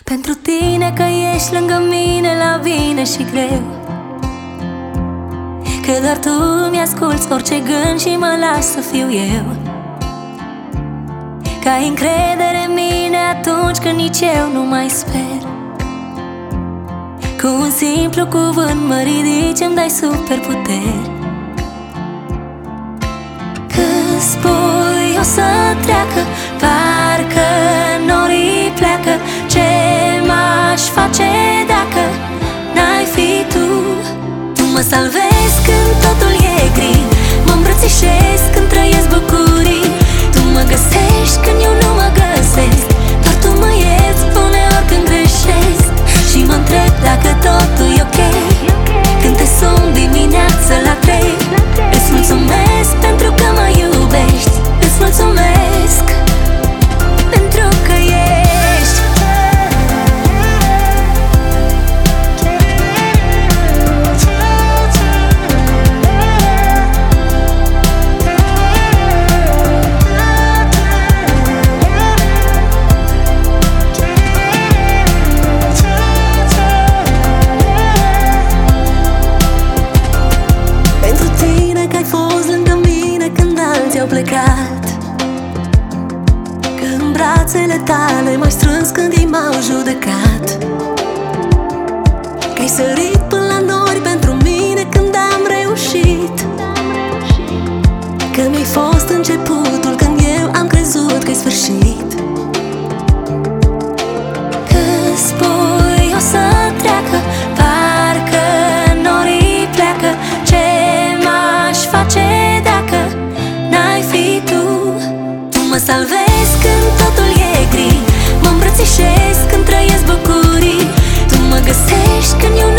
Pentru tine că ești lângă mine la bine și greu, că doar tu mi-asculți orice gând și mă lași să fiu eu, că ai încredere în mine atunci când nici eu nu mai sper. Cu un simplu cuvânt mă ridici, îmi dai superputeri. Că spui o să treacă, parcă norii pleacă. Ce m-aș face dacă n-ai fi tu? Tu mă salvezi când totul e gri, mă îmbrățișezi când trăiesc bucurii. Tu mă găsești când eu nu mă găsesc, doar tu mă ierți uneori când greșesc. Și mă întreb dacă totul e ok când te sun dimineața la 3. Îți mulțumesc pentru că mă iubești, îți mulțumesc pentru că ești. Pentru tine că ai fost lângă mine când alții au plecat, că în brațele tale m-ai strâns când ei m-au judecat, că ai sărit până la nori pentru mine când am reușit, că mi-ai fost începutul când eu am crezut că-i sfârșit. Că spui o să treacă, parcă norii pleacă. Ce m-aș face dacă n-ai fi tu? Tu mă salvezi când totul e gri, mă îmbrățișezi când trăiesc bucurii. Tu mă găsești când eu